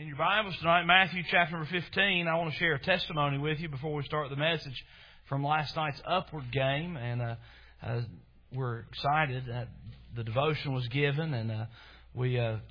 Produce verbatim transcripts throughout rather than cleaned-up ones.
Your Bibles tonight, Matthew chapter number fifteen. I want to share a testimony with you before we start the message from last night's Upward game. And uh, uh, we're excited that the devotion was given, and uh, we uh,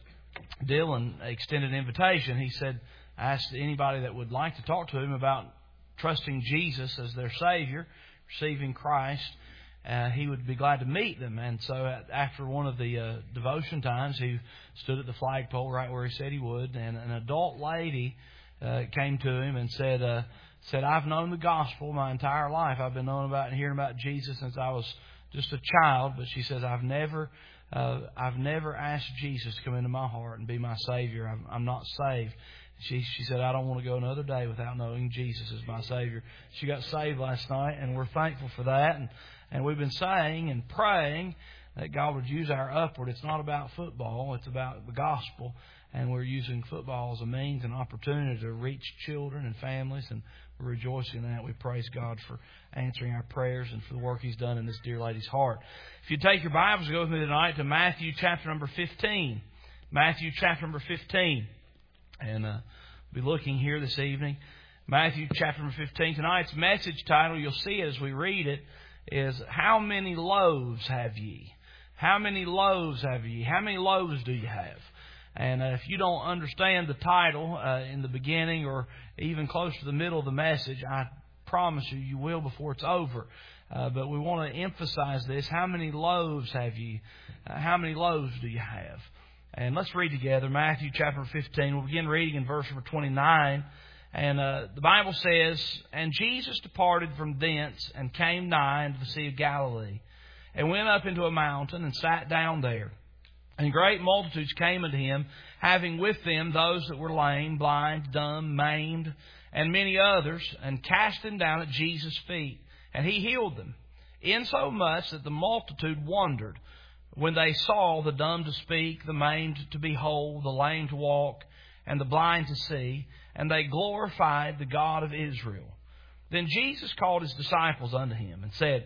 Dylan extended an invitation. He said, asked anybody that would like to talk to him about trusting Jesus as their Savior, receiving Christ. Uh, he would be glad to meet them. And so after one of the uh, devotion times, he stood at the flagpole right where he said he would. And an adult lady uh, came to him and said, uh, said, I've known the gospel my entire life. I've been knowing about and hearing about Jesus since I was just a child. But she says, I've never uh, I've never asked Jesus to come into my heart and be my Savior. I'm, I'm not saved. She she said, I don't want to go another day without knowing Jesus as my Savior. She got saved last night, and we're thankful for that. And And we've been saying and praying that God would use our upward. It's not about football. It's about the gospel. And we're using football as a means and opportunity to reach children and families. And we're rejoicing in that. We praise God for answering our prayers and for the work He's done in this dear lady's heart. If you take your Bibles, go with me tonight to Matthew chapter number fifteen. Matthew chapter number fifteen. And uh, we'll be looking here this evening. Matthew chapter number fifteen. Tonight's message title, you'll see it as we read it, is how many loaves have ye? How many loaves have ye? How many loaves do you have? And uh, if you don't understand the title uh, in the beginning or even close to the middle of the message, I promise you, you will before it's over. Uh, but we want to emphasize this. How many loaves have ye? Uh, how many loaves do you have? And let's read together Matthew chapter fifteen. We'll begin reading in verse number twenty-nine. And uh, the Bible says, And Jesus departed from thence, and came nigh unto the Sea of Galilee, and went up into a mountain, and sat down there. And great multitudes came unto him, having with them those that were lame, blind, dumb, maimed, and many others, and cast them down at Jesus' feet. And he healed them, insomuch that the multitude wondered, when they saw the dumb to speak, the maimed to be whole, the lame to walk, and the blind to see, and they glorified the God of Israel. Then Jesus called his disciples unto him, and said,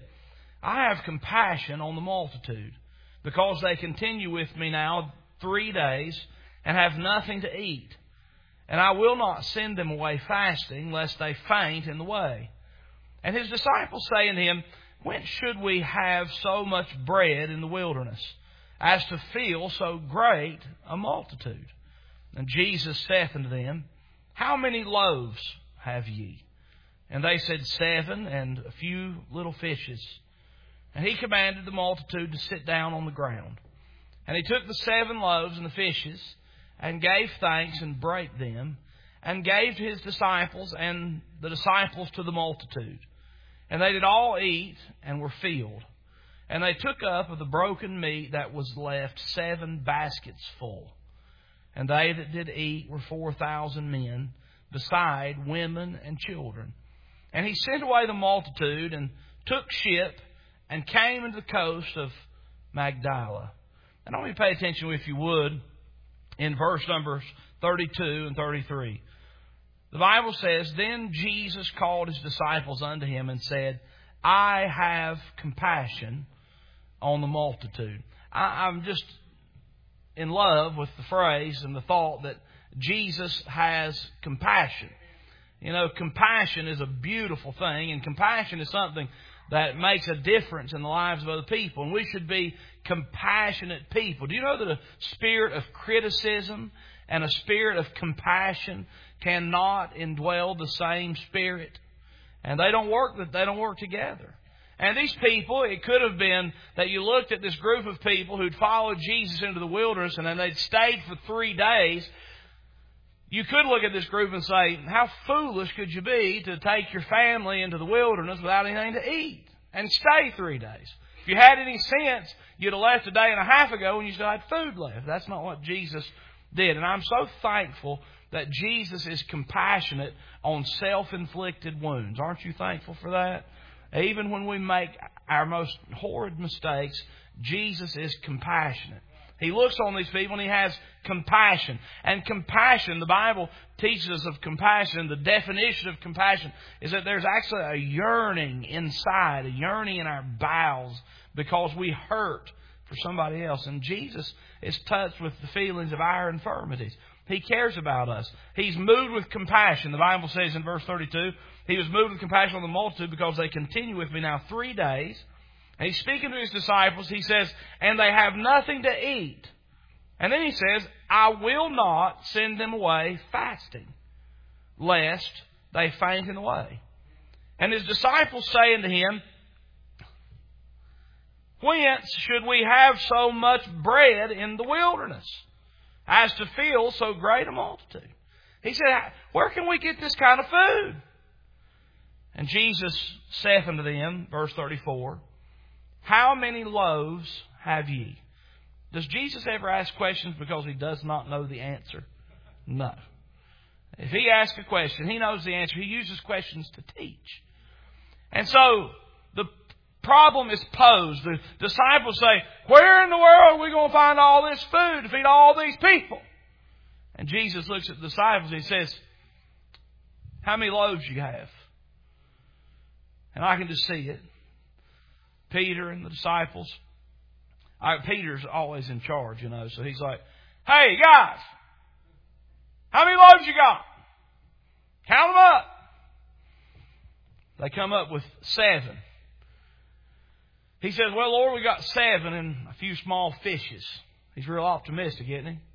I have compassion on the multitude, because they continue with me now three days, and have nothing to eat. And I will not send them away fasting, lest they faint in the way. And his disciples say unto him, Whence should we have so much bread in the wilderness, as to fill so great a multitude? And Jesus saith unto them, How many loaves have ye? And they said, Seven, and a few little fishes. And he commanded the multitude to sit down on the ground. And he took the seven loaves and the fishes, and gave thanks, and brake them, and gave to his disciples, and the disciples to the multitude. And they did all eat, and were filled. And they took up of the broken meat that was left seven baskets full. And they that did eat were four thousand men, beside women and children. And he sent away the multitude, and took ship, and came into the coast of Magdala. And I want you to pay attention, if you would, in verse numbers thirty-two and thirty-three. The Bible says, Then Jesus called his disciples unto him, and said, I have compassion on the multitude. I, I'm just in love with the phrase and the thought that Jesus has compassion. You know, compassion is a beautiful thing, and compassion is something that makes a difference in the lives of other people. And we should be compassionate people. Do you know that a spirit of criticism and a spirit of compassion cannot indwell the same spirit? And they don't work, they don't work together. And these people, it could have been that you looked at this group of people who'd followed Jesus into the wilderness, and then they'd stayed for three days. You could look at this group and say, how foolish could you be to take your family into the wilderness without anything to eat and stay three days? If you had any sense, you'd have left a day and a half ago and you still had food left. That's not what Jesus did. And I'm so thankful that Jesus is compassionate on self-inflicted wounds. Aren't you thankful for that? Even when we make our most horrid mistakes, Jesus is compassionate. He looks on these people and he has compassion. And compassion, the Bible teaches us of compassion. The definition of compassion is that there's actually a yearning inside, a yearning in our bowels because we hurt for somebody else. And Jesus is touched with the feelings of our infirmities. He cares about us. He's moved with compassion. The Bible says in verse thirty-two, He was moved with compassion on the multitude because they continue with me now three days. And He's speaking to His disciples. He says, and they have nothing to eat. And then He says, I will not send them away fasting, lest they faint in the way. And His disciples say unto Him, whence should we have so much bread in the wilderness, as to fill so great a multitude? He said, where can we get this kind of food? And Jesus saith unto them, verse thirty-four, how many loaves have ye? Does Jesus ever ask questions because He does not know the answer? No. If He asks a question, He knows the answer. He uses questions to teach. And so the problem is posed. The disciples say, where in the world are we going to find all this food to feed all these people? And Jesus looks at the disciples and He says, how many loaves do you have? And I can just see it. Peter and the disciples. I, Peter's always in charge, you know, so he's like, hey, guys, how many loaves you got? Count them up. They come up with seven. He says, well, Lord, we got seven and a few small fishes. He's real optimistic, isn't he?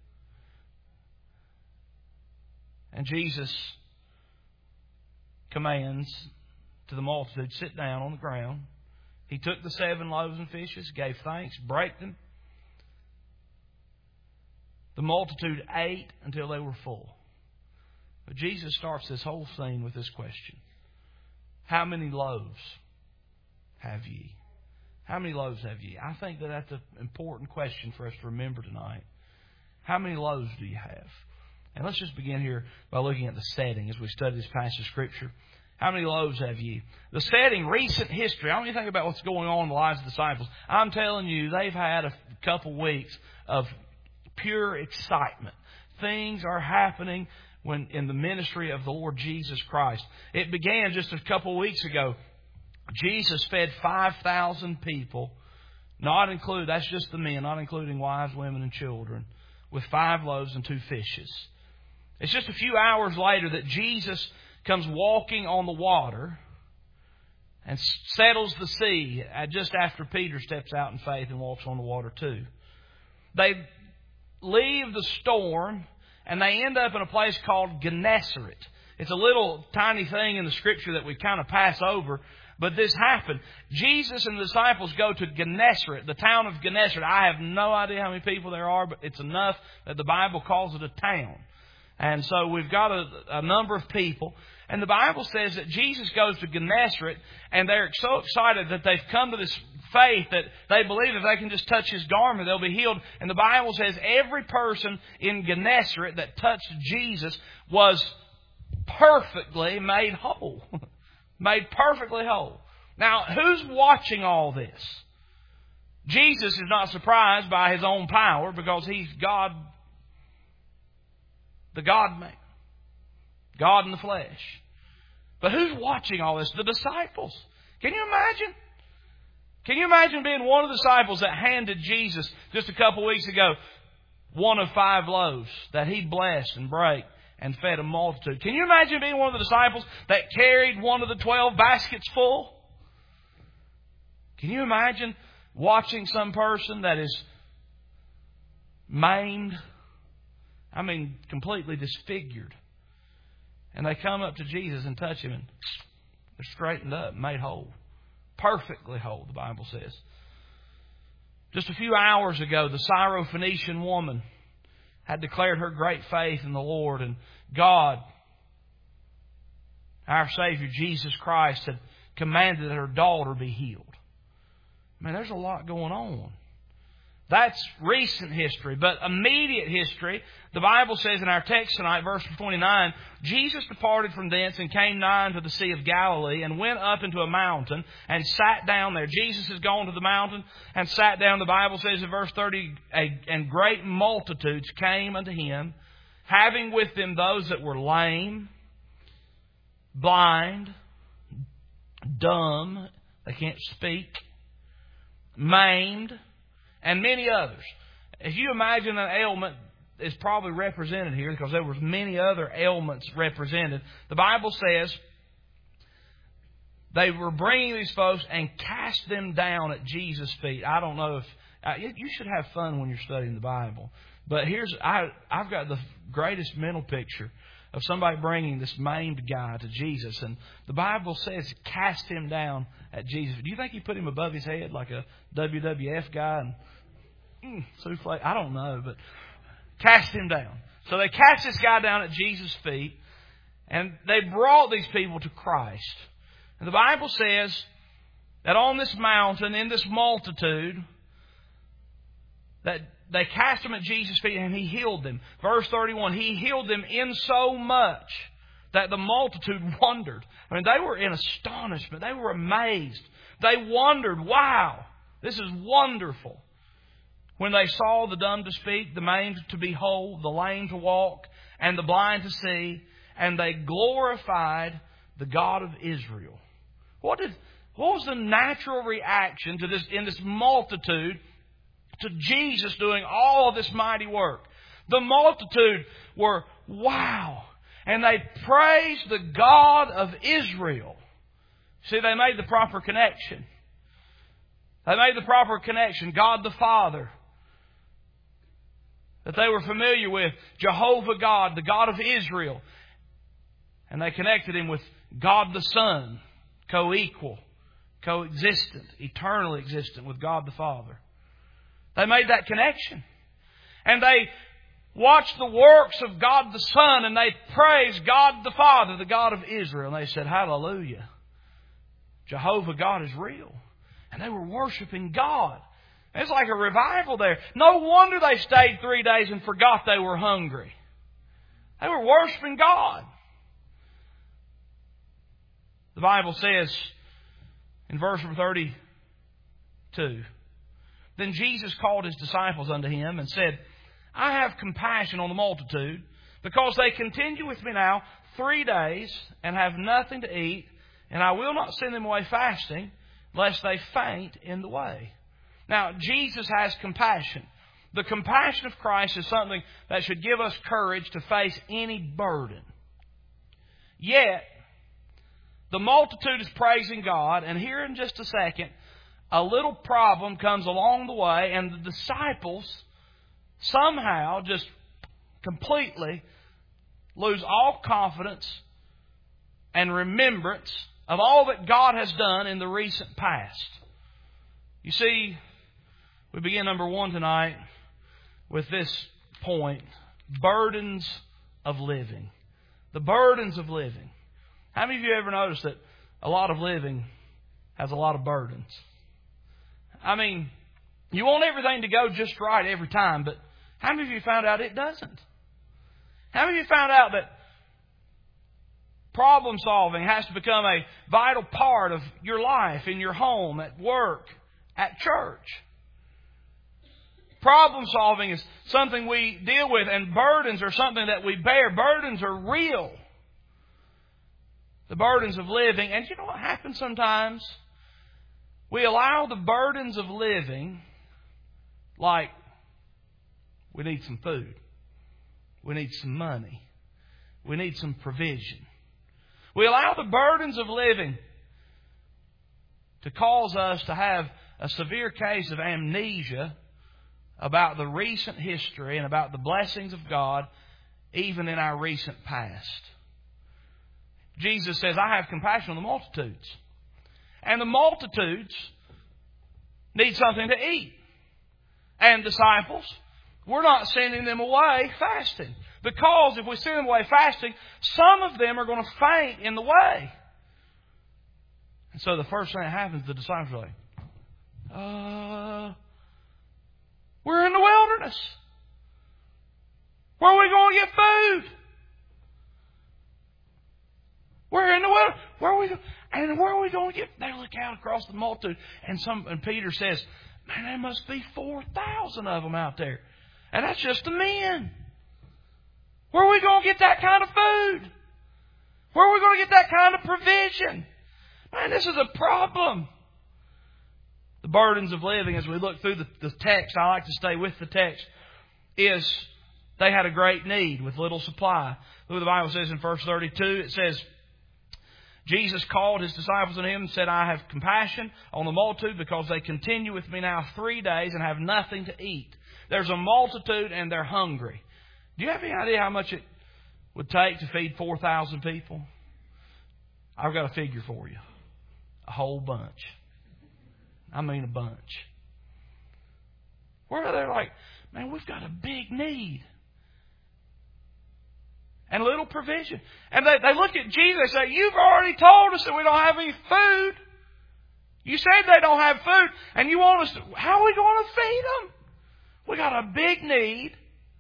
And Jesus commands to the multitude, sit down on the ground. He took the seven loaves and fishes, gave thanks, brake them. The multitude ate until they were full. But Jesus starts this whole scene with this question. How many loaves have ye? How many loaves have ye? I think that that's an important question for us to remember tonight. How many loaves do you have? And let's just begin here by looking at the setting as we study this passage of Scripture. How many loaves have ye? The setting, recent history. I want you to think about what's going on in the lives of the disciples. I'm telling you, they've had a couple weeks of pure excitement. Things are happening when in the ministry of the Lord Jesus Christ. It began just a couple of weeks ago. Jesus fed five thousand people, not include, that's just the men, not including wives, women, and children, with five loaves and two fishes. It's just a few hours later that Jesus comes walking on the water and settles the sea just after Peter steps out in faith and walks on the water too. They leave the storm and they end up in a place called Gennesaret. It's a little tiny thing in the Scripture that we kind of pass over, but this happened. Jesus and the disciples go to Gennesaret, the town of Gennesaret. I have no idea how many people there are, but it's enough that the Bible calls it a town. And so we've got a, a number of people. And the Bible says that Jesus goes to Gennesaret, and they're so excited that they've come to this faith that they believe if they can just touch His garment, they'll be healed. And the Bible says every person in Gennesaret that touched Jesus was perfectly made whole. Made perfectly whole. Now, who's watching all this? Jesus is not surprised by His own power because He's God, the God-man. God in the flesh. But who's watching all this? The disciples. Can you imagine? Can you imagine being one of the disciples that handed Jesus just a couple of weeks ago one of five loaves that He blessed and brake and fed a multitude? Can you imagine being one of the disciples that carried one of the twelve baskets full? Can you imagine watching some person that is maimed? I mean, completely disfigured. And they come up to Jesus and touch Him and they're straightened up, made whole. Perfectly whole, the Bible says. Just a few hours ago, the Syrophoenician woman had declared her great faith in the Lord, and God, our Savior Jesus Christ, had commanded that her daughter be healed. I mean, there's a lot going on. That's recent history. But immediate history, the Bible says in our text tonight, verse twenty-nine, Jesus departed from thence and came nigh unto the Sea of Galilee and went up into a mountain and sat down there. Jesus has gone to the mountain and sat down. The Bible says in verse thirty, and great multitudes came unto Him, having with them those that were lame, blind, dumb, they can't speak, maimed, and many others. If you imagine an ailment is probably represented here because there was many other ailments represented. The Bible says they were bringing these folks and cast them down at Jesus' feet. I don't know if uh, you should have fun when you're studying the Bible. But here's I I've got the greatest mental picture of somebody bringing this maimed guy to Jesus, and the Bible says cast him down at Jesus. Do you think he put him above his head like a W W F guy and mm, souffle? I don't know, but cast him down. So they cast this guy down at Jesus' feet, and they brought these people to Christ. And the Bible says that on this mountain, in this multitude, that they cast him at Jesus' feet and He healed them. Verse thirty-one, He healed them in so much that the multitude wondered. I mean, they were in astonishment. They were amazed. They wondered, wow, this is wonderful. When they saw the dumb to speak, the maimed to be whole, the lame to walk, and the blind to see, and they glorified the God of Israel. What did, what was the natural reaction to this in this multitude to Jesus doing all of this mighty work? The multitude were, wow. And they praised the God of Israel. See, they made the proper connection. They made the proper connection. God the Father, that they were familiar with, Jehovah God, the God of Israel. And they connected Him with God the Son, co-equal, co-existent, eternally existent with God the Father. They made that connection. And they watched the works of God the Son, and they praised God the Father, the God of Israel. And they said, hallelujah. Jehovah God is real. And they were worshiping God. It's like a revival there. No wonder they stayed three days and forgot they were hungry. They were worshiping God. The Bible says in verse thirty-two, Then Jesus called His disciples unto Him and said, I have compassion on the multitude, because they continue with me now three days and have nothing to eat, and I will not send them away fasting, lest they faint in the way. Now, Jesus has compassion. The compassion of Christ is something that should give us courage to face any burden. Yet, the multitude is praising God, and here in just a second, a little problem comes along the way, and the disciples somehow just completely lose all confidence and remembrance of all that God has done in the recent past. You see, we begin number one tonight with this point, burdens of living. The burdens of living. How many of you ever noticed that a lot of living has a lot of burdens? I mean, you want everything to go just right every time, but how many of you found out it doesn't? How many of you found out that problem solving has to become a vital part of your life, in your home, at work, at church? Problem solving is something we deal with, and burdens are something that we bear. Burdens are real. The burdens of living. And you know what happens sometimes? We allow the burdens of living, like we need some food, we need some money, we need some provision. We allow the burdens of living to cause us to have a severe case of amnesia about the recent history and about the blessings of God, even in our recent past. Jesus says, I have compassion on the multitudes. And the multitudes need something to eat. And disciples, we're not sending them away fasting. Because if we send them away fasting, some of them are going to faint in the way. And so the first thing that happens, the disciples are like, uh, we're in the wilderness. Where are we going to get food? We're in the wilderness. Where are we going? And where are we going to get? They look out across the multitude, and some and Peter says, "Man, there must be four thousand of them out there, and that's just the men. Where are we going to get that kind of food? Where are we going to get that kind of provision? Man, this is a problem." The burdens of living, as we look through the, the text, I like to stay with the text, is They had a great need with little supply. Look what the Bible says in verse thirty-two. It says, Jesus called His disciples unto Him and said, I have compassion on the multitude because they continue with me now three days and have nothing to eat. There's a multitude and they're hungry. Do you have any idea how much it would take to feed four thousand people? I've got a figure for you. A whole bunch. I mean a bunch. Where they're like, man, we've got a big need. And little provision. And they, they look at Jesus and say, you've already told us that we don't have any food. You said they don't have food. And you want us to, how are we going to feed them? We got a big need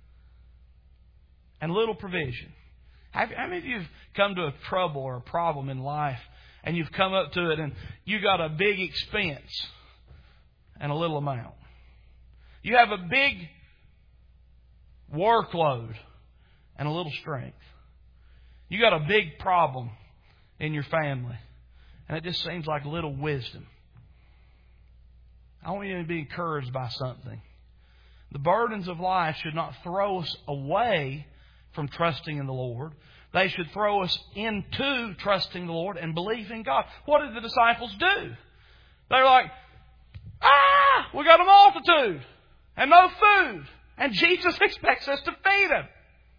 and little provision. Have, how many of you have come to a trouble or a problem in life and you've come up to it and you got a big expense and a little amount? You have a big workload and a little strength. You got a big problem in your family, and it just seems like little wisdom. I want you to be encouraged by something. The burdens of life should not throw us away from trusting in the Lord. They should throw us into trusting the Lord and believing God. What did the disciples do? They're like, ah, we got a multitude and no food, and Jesus expects us to feed them.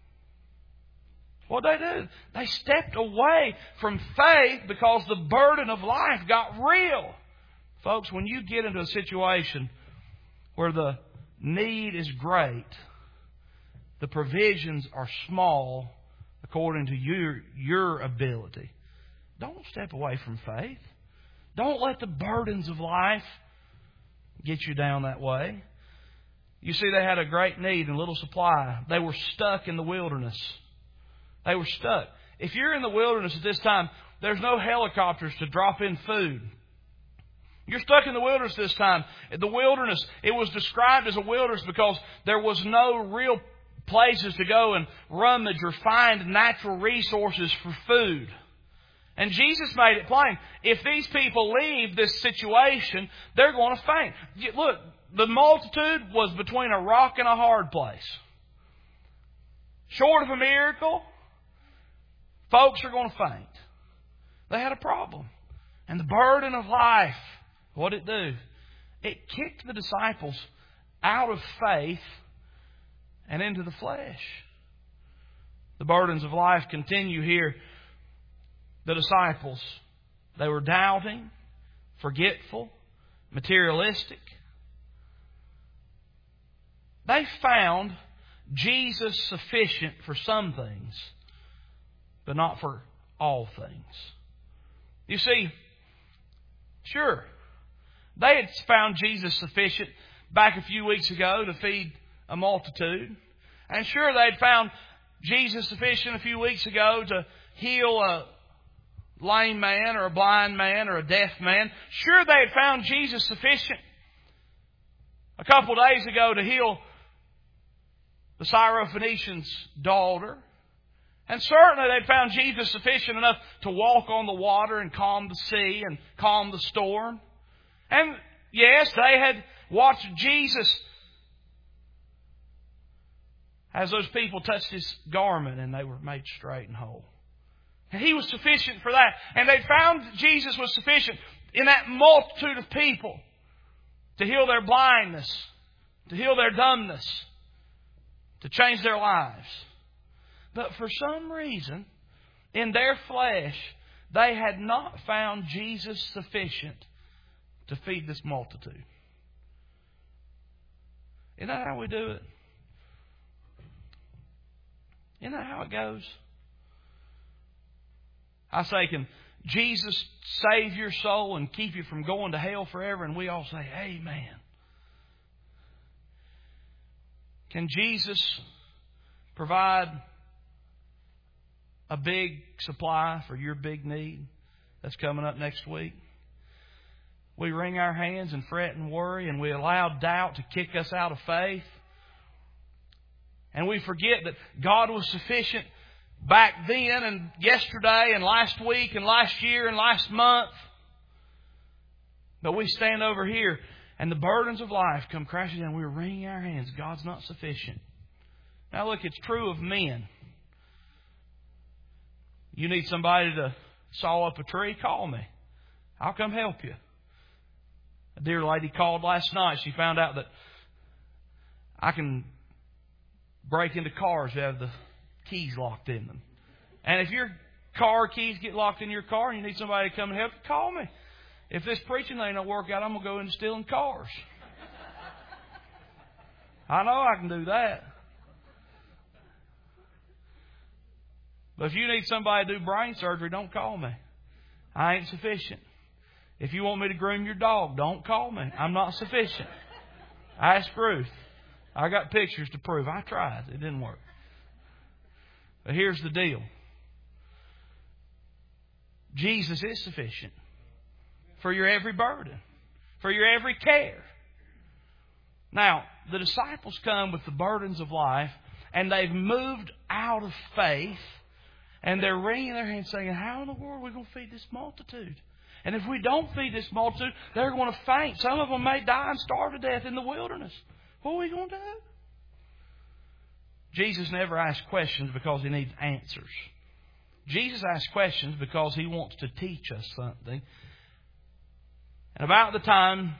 What did they do? They stepped away from faith because the burden of life got real. Folks, when you get into a situation where the need is great, the provisions are small according to your, your ability, don't step away from faith. Don't let the burdens of life get you down that way. You see, they had a great need and little supply. They were stuck in the wilderness. They were stuck. If you're in the wilderness at this time, there's no helicopters to drop in food. You're stuck in the wilderness this time. The wilderness, it was described as a wilderness because there was no real places to go and rummage or find natural resources for food. And Jesus made it plain. If these people leave this situation, they're going to faint. Look, the multitude was between a rock and a hard place. Short of a miracle, folks are going to faint. They had a problem. And the burden of life, what did it do? It kicked the disciples out of faith and into the flesh. The burdens of life continue here. The disciples, they were doubting, forgetful, materialistic. They found Jesus sufficient for some things, but not for all things. You see, sure, they had found Jesus sufficient back a few weeks ago to feed a multitude. And sure, they had found Jesus sufficient a few weeks ago to heal a lame man or a blind man or a deaf man. Sure, they had found Jesus sufficient a couple of days ago to heal the Syrophoenician's daughter. And certainly they'd found Jesus sufficient enough to walk on the water and calm the sea and calm the storm. And yes, they had watched Jesus as those people touched His garment and they were made straight and whole. And He was sufficient for that. And they found Jesus was sufficient in that multitude of people to heal their blindness, to heal their dumbness, to change their lives. But for some reason, in their flesh, they had not found Jesus sufficient to feed this multitude. Isn't that how we do it? Isn't that how it goes? I say, can Jesus save your soul and keep you from going to hell forever? And we all say, amen. Can Jesus provide a big supply for your big need that's coming up next week? We wring our hands and fret and worry, and we allow doubt to kick us out of faith. And we forget that God was sufficient back then and yesterday and last week and last year and last month. But we stand over here and the burdens of life come crashing down. We're wringing our hands. God's not sufficient. Now look, it's true of men. You need somebody to saw up a tree, call me. I'll come help you. A dear lady called last night. She found out that I can break into cars that have the keys locked in them. And if your car keys get locked in your car and you need somebody to come and help you, call me. If this preaching thing don't work out, I'm going to go into stealing cars. I know I can do that. But if you need somebody to do brain surgery, don't call me. I ain't sufficient. If you want me to groom your dog, don't call me. I'm not sufficient. Ask Ruth. I got pictures to prove. I tried. It didn't work. But here's the deal. Jesus is sufficient for your every burden, for your every care. Now, the disciples come with the burdens of life, and they've moved out of faith, and they're wringing their hands saying, how in the world are we going to feed this multitude? And if we don't feed this multitude, they're going to faint. Some of them may die and starve to death in the wilderness. What are we going to do? Jesus never asks questions because He needs answers. Jesus asks questions because He wants to teach us something. And about the time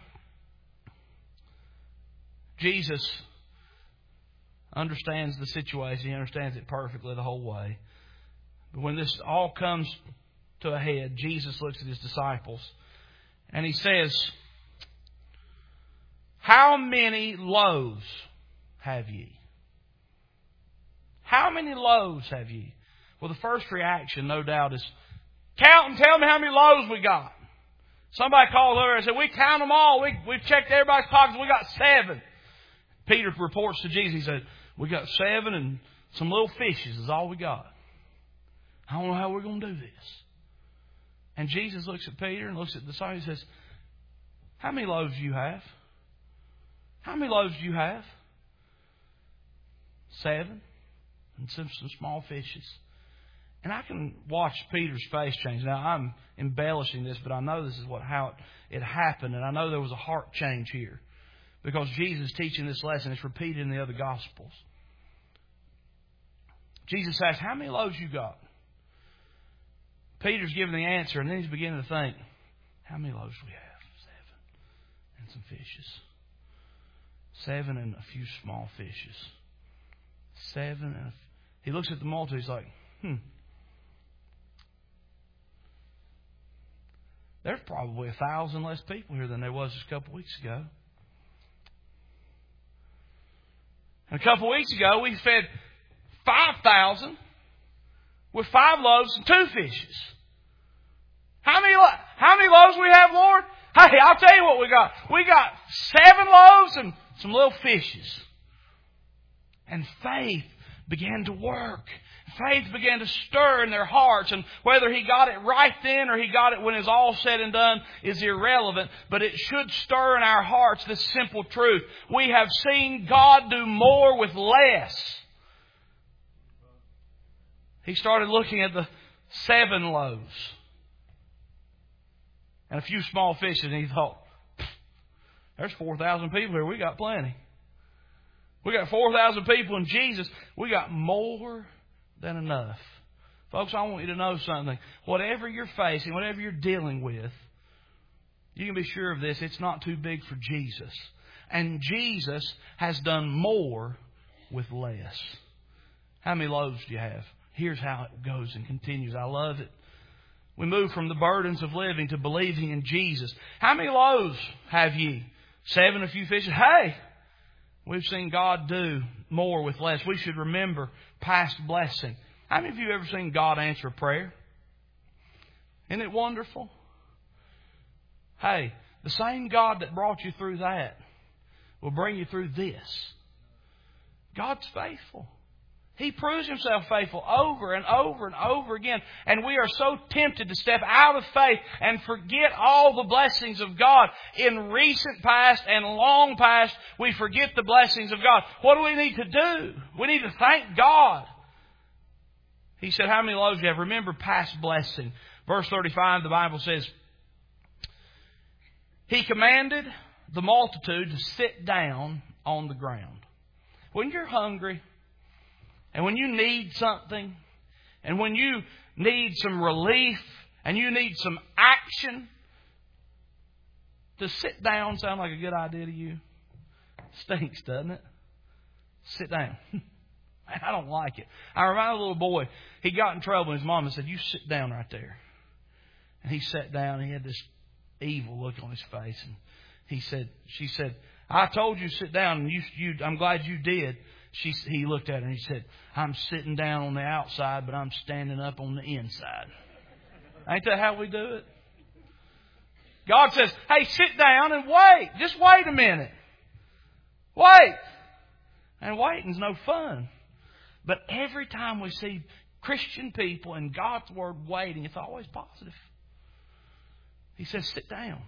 Jesus understands the situation, He understands it perfectly the whole way. But when this all comes to a head, Jesus looks at His disciples and He says, how many loaves have ye? How many loaves have ye? Well, the first reaction, no doubt, is count and tell me how many loaves we got. Somebody called over and said, we count them all. We, we've checked everybody's pockets. We got seven. Peter reports to Jesus. He said, we got seven and some little fishes is all we got. I don't know how we're going to do this. And Jesus looks at Peter and looks at the disciples and says, how many loaves do you have? How many loaves do you have? Seven. And some, some small fishes. And I can watch Peter's face change. Now, I'm embellishing this, but I know this is what how it, it happened. And I know there was a heart change here. Because Jesus is teaching this lesson. It's repeated in the other Gospels. Jesus asks, how many loaves you got? Peter's giving the answer, and then he's beginning to think, how many loaves do we have? Seven. And some fishes. Seven and a few small fishes. Seven and a... He looks at the multitude, he's like, hmm. There's probably a thousand less people here than there was just a couple of weeks ago. And a couple of weeks ago, we fed five thousand with five loaves and two fishes. How many, how many loaves we have, Lord? Hey, I'll tell you what we got. We got seven loaves and some little fishes. And faith began to work. Faith began to stir in their hearts. And whether he got it right then or he got it when it's all said and done is irrelevant. But it should stir in our hearts this simple truth. We have seen God do more with less. He started looking at the seven loaves and a few small fishes, and he thought, there's four thousand people here. We got plenty. We got four thousand people in Jesus. We got more than enough. Folks, I want you to know something. Whatever you're facing, whatever you're dealing with, you can be sure of this. It's not too big for Jesus. And Jesus has done more with less. How many loaves do you have? Here's how it goes and continues. I love it. We move from the burdens of living to believing in Jesus. How many loaves have ye? Seven, a few fishes. Hey! We've seen God do more with less. We should remember past blessing. How many of you have ever seen God answer a prayer? Isn't it wonderful? Hey, the same God that brought you through that will bring you through this. God's faithful. He proves Himself faithful over and over and over again. And we are so tempted to step out of faith and forget all the blessings of God. In recent past and long past, we forget the blessings of God. What do we need to do? We need to thank God. He said, how many loaves do you have? Remember past blessing. Verse thirty-five, the Bible says, He commanded the multitude to sit down on the ground. When you're hungry, And when you need something, and when you need some relief, and you need some action, does sit down sound like a good idea to you? Stinks, doesn't it? Sit down. I don't like it. I remember a little boy, he got in trouble, and his mama said, "You sit down right there." And he sat down, and he had this evil look on his face. And he said, she said, "I told you to sit down, and you, you, I'm glad you did." She, he looked at her and he said, "I'm sitting down on the outside, but I'm standing up on the inside." Ain't that how we do it? God says, "Hey, sit down and wait. Just wait a minute. Wait." And waiting's no fun. But every time we see Christian people in God's Word waiting, it's always positive. He says, sit down.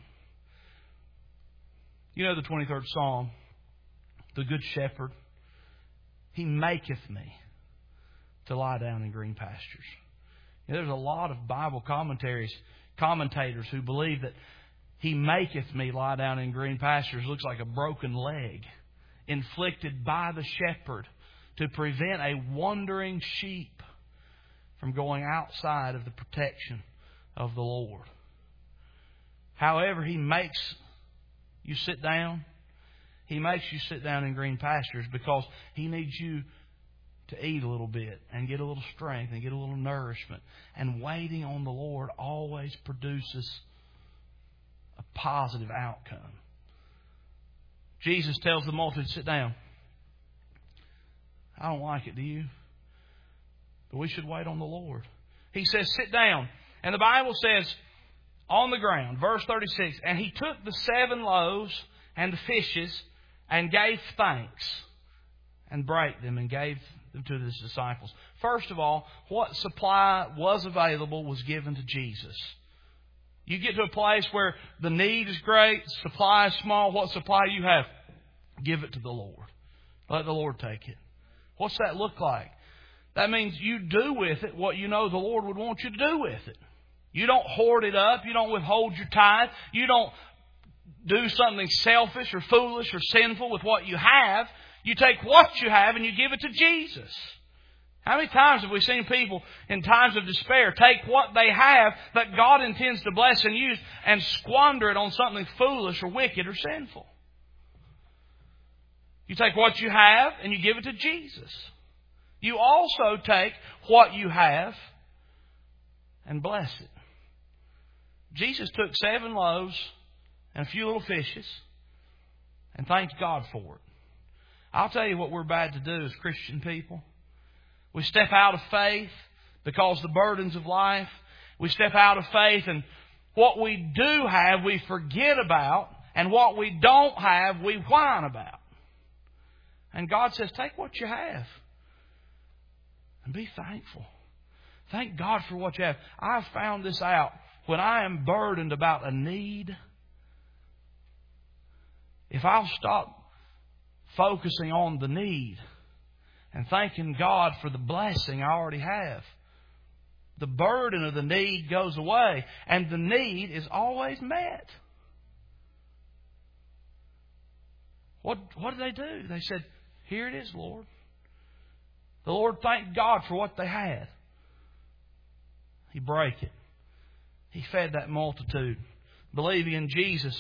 You know the twenty-third Psalm, the Good Shepherd. He maketh me to lie down in green pastures. You know, there's a lot of Bible commentaries, commentators who believe that He maketh me lie down in green pastures looks like a broken leg inflicted by the shepherd to prevent a wandering sheep from going outside of the protection of the Lord. However, He makes you sit down. He makes you sit down in green pastures because He needs you to eat a little bit and get a little strength and get a little nourishment. And waiting on the Lord always produces a positive outcome. Jesus tells the multitude, sit down. I don't like it, do you? But we should wait on the Lord. He says, sit down. And the Bible says, on the ground, verse thirty-six, and He took the seven loaves and the fishes and gave thanks and brake them and gave them to His disciples. First of all, what supply was available was given to Jesus. You get to a place where the need is great, supply is small. What supply you have, give it to the Lord. Let the Lord take it. What's that look like? That means you do with it what you know the Lord would want you to do with it. You don't hoard it up. You don't withhold your tithe. You don't do something selfish or foolish or sinful with what you have. You take what you have and you give it to Jesus. How many times have we seen people in times of despair take what they have that God intends to bless and use and squander it on something foolish or wicked or sinful? You take what you have and you give it to Jesus. You also take what you have and bless it. Jesus took seven loaves and a few little fishes and thanked God for it. I'll tell you what we're bad to do as Christian people. We step out of faith because of the burdens of life. We step out of faith and what we do have we forget about, and what we don't have we whine about. And God says, take what you have and be thankful. Thank God for what you have. I've found this out. When I am burdened about a need, if I'll stop focusing on the need and thanking God for the blessing I already have, the burden of the need goes away and the need is always met. What, what did they do? They said, here it is, Lord. The Lord thanked God for what they had. He brake it. He fed that multitude. Believing in Jesus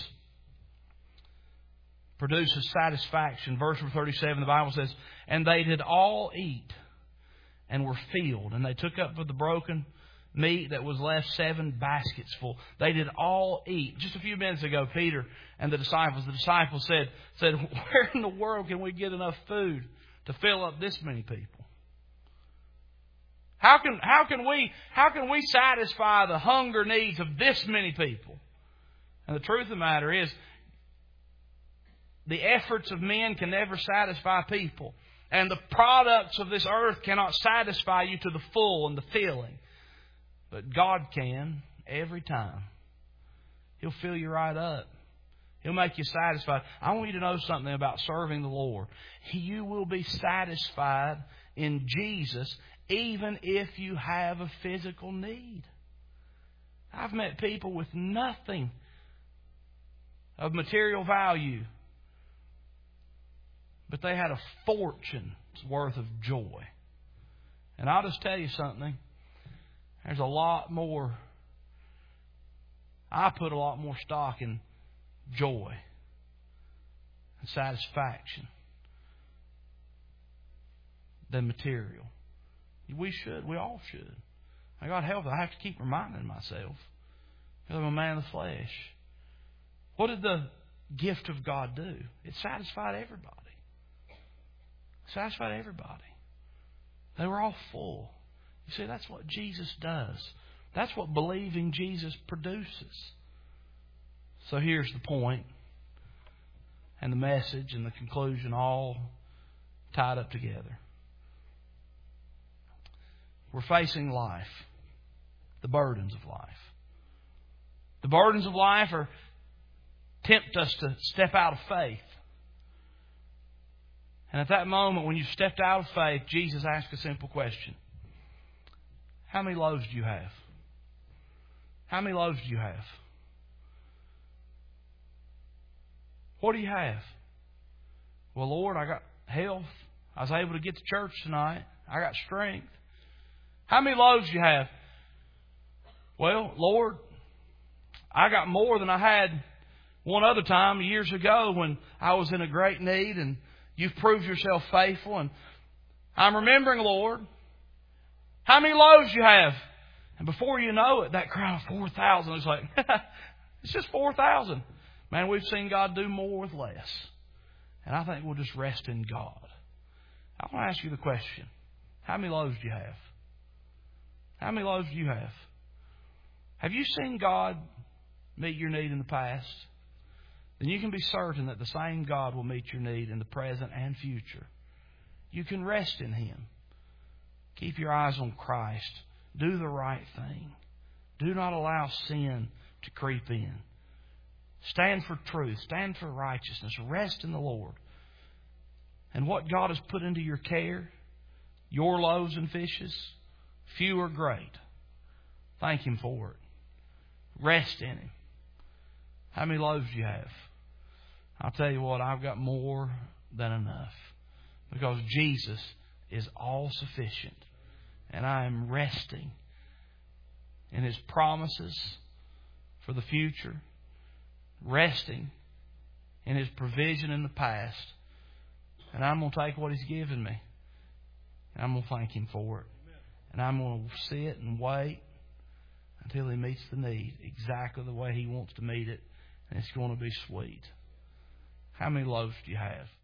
produces satisfaction. Verse thirty-seven, the Bible says, and they did all eat and were filled. And they took up for the broken meat that was left seven baskets full. They did all eat. Just a few minutes ago, Peter and the disciples, the disciples said, said, where in the world can we get enough food to fill up this many people? How can, how can we, how can we satisfy the hunger needs of this many people? And the truth of the matter is, the efforts of men can never satisfy people. And the products of this earth cannot satisfy you to the full and the filling. But God can every time. He'll fill you right up. He'll make you satisfied. I want you to know something about serving the Lord. You will be satisfied in Jesus even if you have a physical need. I've met people with nothing of material value, but they had a fortune's worth of joy And I'll just tell you something. There's a lot more. I put a lot more stock in joy and satisfaction than material. We should. We all should. I God help. I have to keep reminding myself. Because I'm a man of the flesh. What did the gift of God do? It satisfied everybody. It satisfied everybody. They were all full. You see, that's what Jesus does. That's what believing Jesus produces. So here's the point, and the message and the conclusion all tied up together. We're facing life, the burdens of life. The burdens of life are tempt us to step out of faith. And at that moment, when you've stepped out of faith, Jesus asks a simple question. How many loaves do you have? How many loaves do you have? What do you have? Well, Lord, I got health. I was able to get to church tonight. I got strength. How many loaves do you have? Well, Lord, I got more than I had one other time years ago when I was in a great need, and you've proved yourself faithful. And I'm remembering, Lord, how many loaves you have? And before you know it, that crowd of four thousand is like, it's just four thousand. Man, we've seen God do more with less. And I think we'll just rest in God. I want to ask you the question. How many loaves do you have? How many loaves do you have? Have you seen God meet your need in the past? Then you can be certain that the same God will meet your need in the present and future. You can rest in Him. Keep your eyes on Christ. Do the right thing. Do not allow sin to creep in. Stand for truth. Stand for righteousness. Rest in the Lord. And what God has put into your care, your loaves and fishes, few or great, thank Him for it. Rest in Him. How many loaves do you have? I'll tell you what, I've got more than enough. Because Jesus is all sufficient. And I am resting in His promises for the future. Resting in His provision in the past. And I'm going to take what He's given me. And I'm going to thank Him for it. And I'm going to sit and wait until He meets the need exactly the way He wants to meet it. And it's going to be sweet. How many loaves do you have?